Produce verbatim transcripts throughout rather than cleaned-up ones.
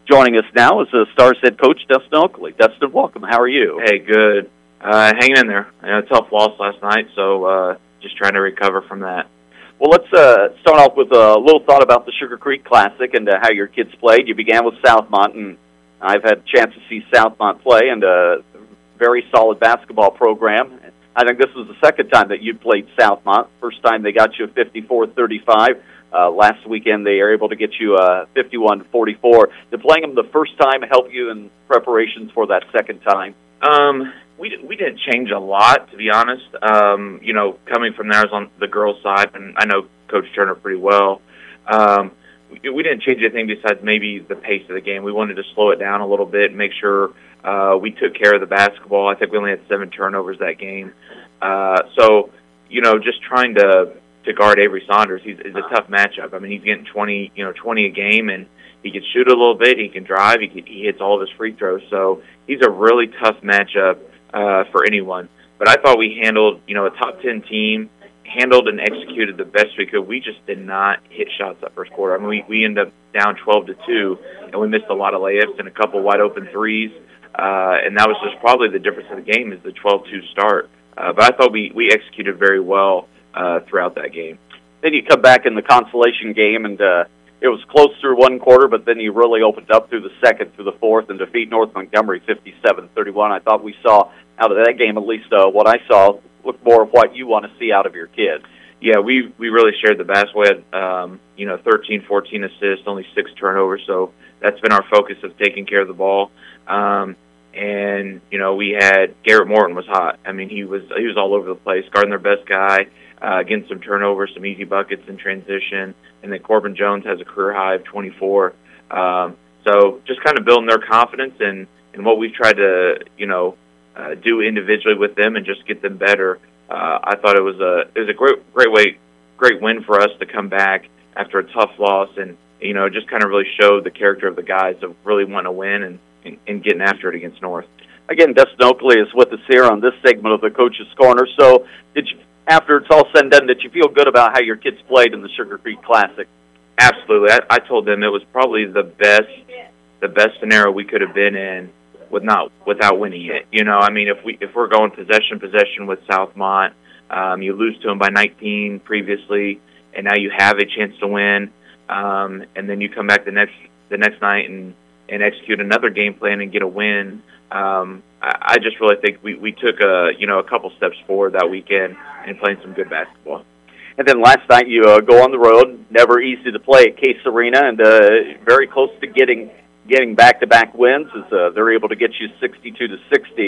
Joining us now is the Stars head coach, Dustin Oakley. Dustin, welcome. How are you? Hey, good. Uh, hanging in there. I had a tough loss last night, so uh, just trying to recover from that. Well, let's uh, start off with a little thought about the Sugar Creek Classic and uh, how your kids played. You began with Southmont, and I've had a chance to see Southmont play, and a very solid basketball program. I think this was the second time that you played Southmont. First time they got you a fifty-four thirty-five. Uh, last weekend they were able to get you a fifty-one forty-four. Did playing them the first time help you in preparations for that second time? Um, we we didn't change a lot, to be honest. Um, you know, coming from there, I was on the girls' side, and I know Coach Turner pretty well. Um, we, we didn't change anything besides maybe the pace of the game. We wanted to slow it down a little bit and make sure uh, we took care of the basketball. I think we only had seven turnovers that game. Uh, so, you know, just trying to to guard Avery Saunders, he's, he's a tough matchup. I mean, he's getting twenty, you know, twenty a game, and he can shoot a little bit, he can drive, he, can, he hits all of his free throws. So he's a really tough matchup uh, for anyone. But I thought we handled, you know, a top ten team, handled and executed the best we could. We just did not hit shots that first quarter. I mean, we, we ended up down twelve to two, and we missed a lot of layups and a couple wide open threes. Uh, and that was just probably the difference in the game is the twelve two start. Uh, but I thought we, we executed very well uh, throughout that game. Then you come back in the consolation game, and uh, it was close through one quarter, but then you really opened up through the second, through the fourth, and defeat North Montgomery fifty-seven thirty-one. I thought we saw out of that game, at least uh, what I saw, look more of what you want to see out of your kids. Yeah, we we really shared the basketball. We had, um, you know, thirteen, fourteen assists, only six turnovers, so that's been our focus of taking care of the ball. Um, and, you know, we had Garrett Morton was hot. I mean, he was he was all over the place, guarding their best guy, uh, getting some turnovers, some easy buckets in transition. And then Corbin Jones has a career high of twenty-four. Um, so just kind of building their confidence and, and what we've tried to, you know, uh, do individually with them and just get them better. Uh, I thought it was a it was a great great way great win for us to come back after a tough loss, and you know just kind of really showed the character of the guys of really wanting to win and, and, and getting after it against North. Again, Dustin Oakley is with us here on this segment of the Coach's Corner. So, did you, after it's all said and done, did you feel good about how your kids played in the Sugar Creek Classic? Absolutely. I, I told them it was probably the best the best scenario we could have been in with not without winning it. You know, I mean, if we if we're going possession possession with Southmont, um, you lose to them by nineteen previously, and now you have a chance to win, um, and then you come back the next the next night and, and execute another game plan and get a win. Um, I, I just really think we, we took a you know a couple steps forward that weekend and playing some good basketball. And then last night you uh, go on the road, never easy to play at Case Arena, and uh, very close to getting. getting back-to-back wins as uh, they're able to get you sixty-two to sixty.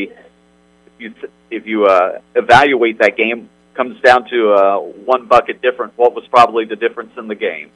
If you, if you uh, evaluate that game, comes down to uh, one bucket difference. What was probably the difference in the game?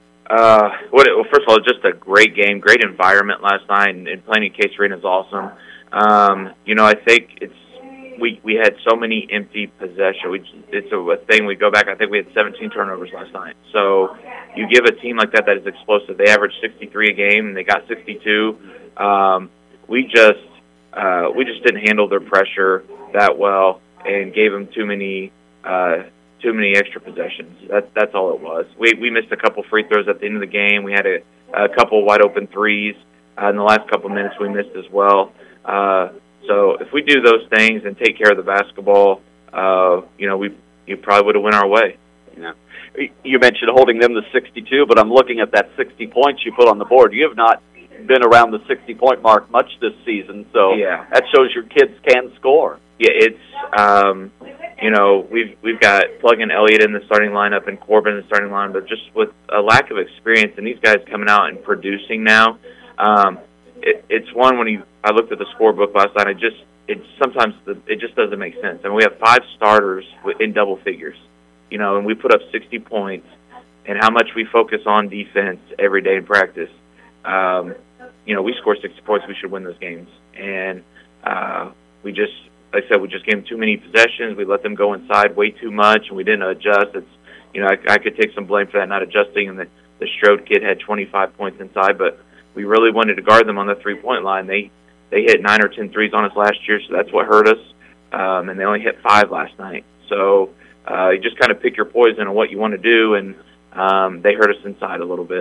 Uh, what it, well, first of all, just a great game, great environment last night, and, and playing at Case Arena is awesome. Um, you know, I think it's we we had so many empty possessions. We, it's a, a thing. We go back. I think we had seventeen turnovers last night. So you give a team like that that is explosive. They average sixty-three a game, and they got sixty-two. Um, we just uh, we just didn't handle their pressure that well, and gave them too many uh, too many extra possessions. That that's all it was. We we missed a couple free throws at the end of the game. We had a, a couple wide open threes uh, in the last couple minutes. We missed as well. Uh, So if we do those things and take care of the basketball, uh, you know, we you probably would have went our way. Yeah. You mentioned holding them to sixty-two, but I'm looking at that sixty points you put on the board. You have not been around the sixty-point mark much this season, so yeah. that shows your kids can score. Yeah, it's, um, you know, we've we've got plugging Elliott in the starting lineup and Corbin in the starting lineup, but just with a lack of experience and these guys coming out and producing now, um, it, it's one when you I looked at the scorebook last night. I just it sometimes the, it just doesn't make sense. I mean, we have five starters in double figures, you know, and we put up sixty points. And how much we focus on defense every day in practice, um, you know, we score sixty points. We should win those games. And uh, we just, like I said, we just gave them too many possessions. We let them go inside way too much, and we didn't adjust. It's, you know, I, I could take some blame for that, not adjusting. And the the Strode kid had twenty-five points inside, but we really wanted to guard them on the three-point line. They they hit nine or ten threes on us last year, so that's what hurt us. Um, and they only hit five last night. So uh, you just kind of pick your poison on what you want to do, and um, they hurt us inside a little bit.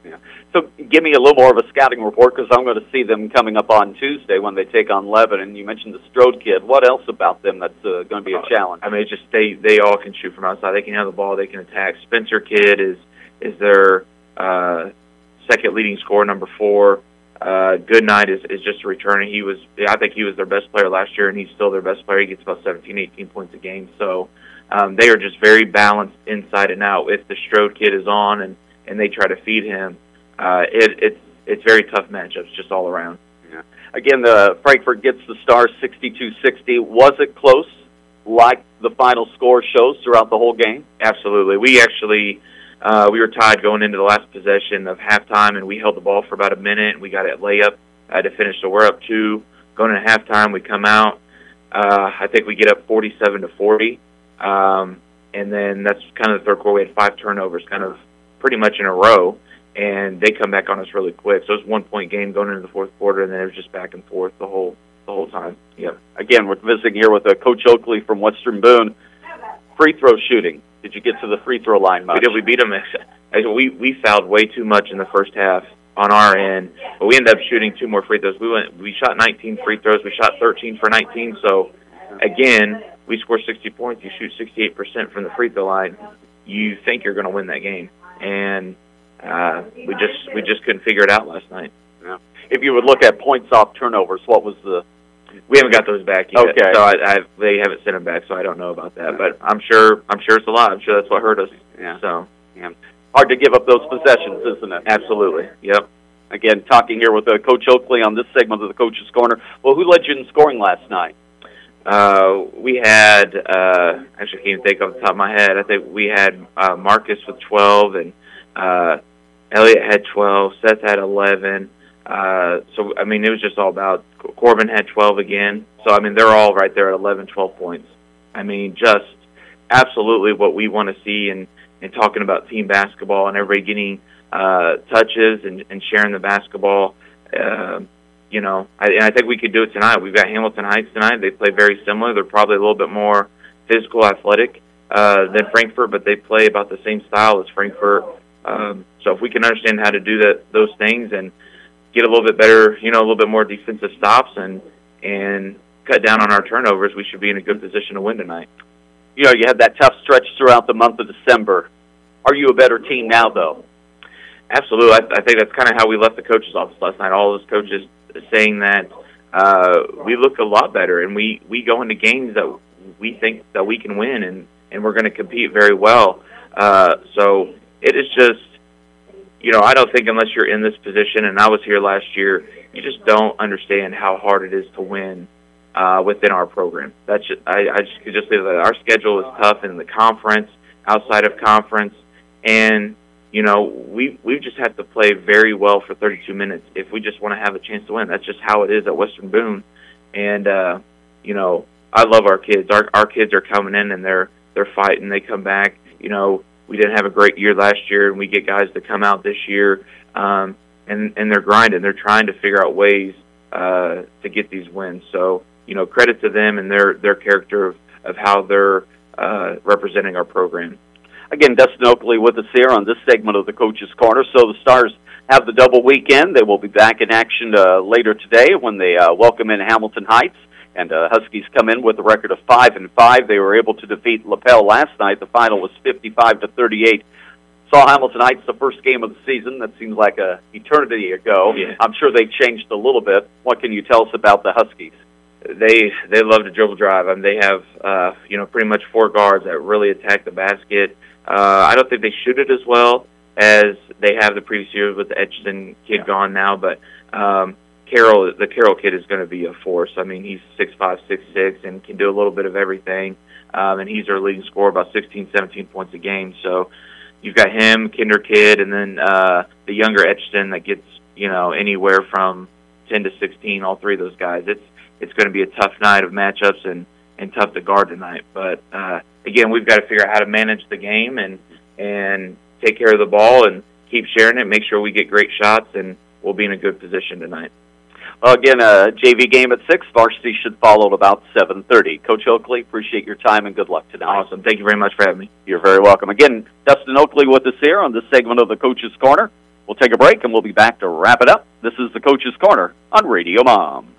Yeah. So give me a little more of a scouting report, because I'm going to see them coming up on Tuesday when they take on Lebanon. You mentioned the Strode kid. What else about them that's uh, going to be a challenge? I mean, it's just they they all can shoot from outside. They can have the ball. They can attack. Spencer Kidd is is their uh, second leading scorer, number four. Uh, Goodnight is, is just a returner. He was, I think he was their best player last year, and he's still their best player. He gets about seventeen, eighteen points a game. So um, they are just very balanced inside and out. If the Strode kid is on and, and they try to feed him, uh, it, it's it's very tough matchups just all around. Yeah. Again, the Frankfort gets the Stars sixty-two sixty. Was it close, like the final score shows throughout the whole game? Absolutely. We actually uh, we were tied going into the last possession of halftime, and we held the ball for about a minute, and we got a layup uh, to finish. So we're up two. Going into halftime, we come out. Uh, I think we get up forty-seven to forty, um, and then that's kind of the third quarter. We had five turnovers, kind of pretty much in a row, and they come back on us really quick. So it was a one-point game going into the fourth quarter, and then it was just back and forth the whole the whole time. Yep. Again, we're visiting here with uh, Coach Oakley from Western Boone. Free throw shooting. Did you get to the free throw line much? We did. We beat them. We we fouled way too much in the first half on our end, but we ended up shooting two more free throws. We went. We shot nineteen free throws. We shot thirteen for nineteen. So, again, we score sixty points. You shoot sixty-eight percent from the free throw line. You think you're going to win that game, and uh, we just we just couldn't figure it out last night. Yeah. If you would look at points off turnovers, what was the? We haven't got those back yet. Okay. So I, I, they haven't sent them back, so I don't know about that. But I'm sure I'm sure it's a lot. I'm sure that's what hurt us. Yeah. So yeah. Hard to give up those possessions, isn't it? Absolutely. Yep. Again, talking here with uh, Coach Oakley on this segment of the Coach's Corner. Well, who led you in scoring last night? Uh, we had, uh, actually I can't even think off the top of my head. I think we had uh, Marcus with twelve, and uh, Elliott had twelve, Seth had eleven. Uh, so, I mean, it was just all about, Corbin had twelve again. So, I mean, they're all right there at eleven, twelve points. I mean, just absolutely what we want to see in, in talking about team basketball and everybody getting uh, touches and, and sharing the basketball. Uh, you know, I, and I think we could do it tonight. We've got Hamilton Heights tonight. They play very similar. They're probably a little bit more physical, athletic uh, than Frankfort, but they play about the same style as Frankfort. Um, so if we can understand how to do that, those things and get a little bit better, you know, a little bit more defensive stops and and cut down on our turnovers, we should be in a good position to win tonight. You know, you had that tough stretch throughout the month of December. Are you a better team now, though? Absolutely. I, I think that's kind of how we left the coaches' office last night. All those coaches saying that uh, we look a lot better, and we, we go into games that we think that we can win, and, and we're going to compete very well. Uh, so it is just, you know, I don't think unless you're in this position, and I was here last year, you just don't understand how hard it is to win uh, within our program. That's just, I, I just could just say that our schedule is tough in the conference, outside of conference, and you know, we we just have to play very well for thirty-two minutes if we just want to have a chance to win. That's just how it is at Western Boone, and uh, you know, I love our kids. Our our kids are coming in and they're they're fighting. They come back. You know, we didn't have a great year last year, and we get guys to come out this year, um, and and they're grinding. They're trying to figure out ways uh, to get these wins. So you know, credit to them and their their character of of how they're uh, representing our program. Again, Dustin Oakley with us here on this segment of the Coach's Corner. So the Stars have the double weekend. They will be back in action uh, later today when they uh, welcome in Hamilton Heights. And uh, Huskies come in with a record of five and five. They were able to defeat LaPel last night. The final was fifty-five to thirty-eight. Saw Hamilton Heights the first game of the season. That seems like a eternity ago. Yeah. I'm sure they changed a little bit. What can you tell us about the Huskies? They they love to dribble drive. I mean, they have uh, you know pretty much four guards that really attack the basket. Uh, I don't think they shoot it as well as they have the previous years with the Etchison kid yeah. gone now, but um, Carroll, the Carroll kid is going to be a force. I mean, he's six five, six six, and can do a little bit of everything, um, and he's our leading scorer, about sixteen, seventeen points a game. So you've got him, Kinder kid, and then uh, the younger Etchison that gets you know anywhere from ten to sixteen, all three of those guys. It's it's going to be a tough night of matchups and, and tough to guard tonight, but uh, again, we've got to figure out how to manage the game and and take care of the ball and keep sharing it, make sure we get great shots, and we'll be in a good position tonight. Well, again, a J V game at six. Varsity should follow at about seven thirty. Coach Oakley, appreciate your time and good luck tonight. Awesome. Thank you very much for having me. You're very welcome. Again, Dustin Oakley with us here on this segment of the Coach's Corner. We'll take a break, and we'll be back to wrap it up. This is the Coach's Corner on Radio Mom.